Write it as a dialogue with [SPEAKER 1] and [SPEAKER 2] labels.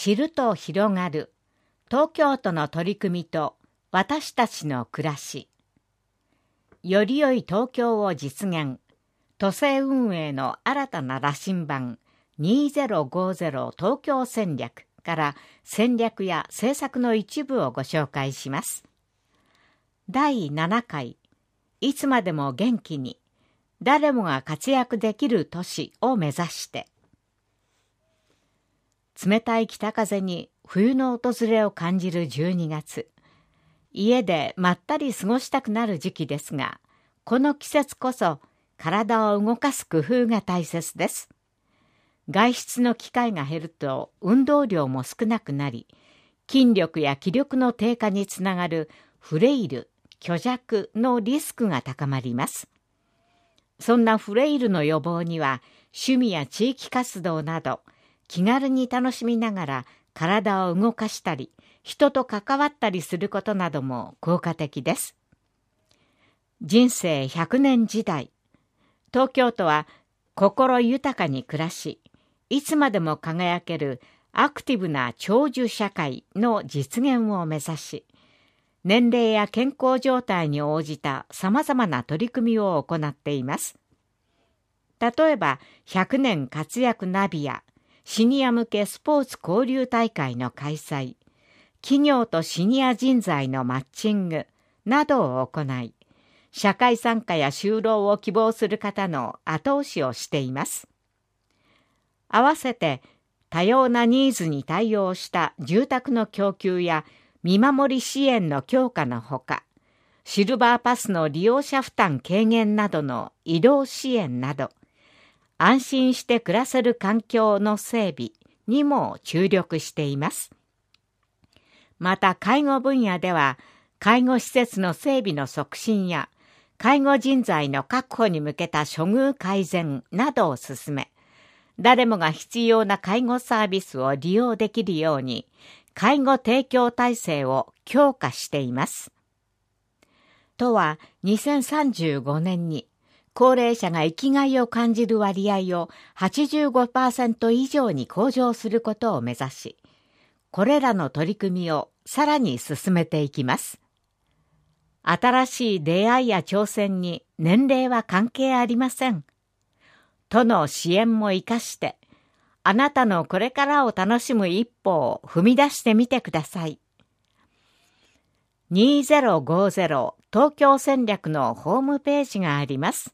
[SPEAKER 1] 知ると広がる東京都の取り組みと私たちの暮らし。より良い東京を実現。都政運営の新たな羅針盤2050東京戦略から戦略や政策の一部をご紹介します。第7回、いつまでも元気に、誰もが活躍できる都市を目指して。冷たい北風に冬の訪れを感じる12月。家でまったり過ごしたくなる時期ですが、この季節こそ体を動かす工夫が大切です。外出の機会が減ると運動量も少なくなり、筋力や気力の低下につながるフレイル、虚弱のリスクが高まります。そんなフレイルの予防には、趣味や地域活動など、気軽に楽しみながら体を動かしたり、人と関わったりすることなども効果的です。人生100年時代、東京都は心豊かに暮らし、いつまでも輝けるアクティブな長寿社会の実現を目指し、年齢や健康状態に応じたさまざまな取り組みを行っています。例えば、100年活躍ナビやシニア向けスポーツ交流大会の開催、企業とシニア人材のマッチングなどを行い、社会参加や就労を希望する方の後押しをしています。合わせて多様なニーズに対応した住宅の供給や見守り支援の強化のほか、シルバーパスの利用者負担軽減などの移動支援など、安心して暮らせる環境の整備にも注力しています。また介護分野では、介護施設の整備の促進や、介護人材の確保に向けた処遇改善などを進め、誰もが必要な介護サービスを利用できるように、介護提供体制を強化しています。都は2035年に高齢者が生きがいを感じる割合を 85% 以上に向上することを目指し、これらの取り組みをさらに進めていきます。新しい出会いや挑戦に年齢は関係ありません。都の支援も生かして、あなたのこれからを楽しむ一歩を踏み出してみてください。2050東京戦略のホームページがあります。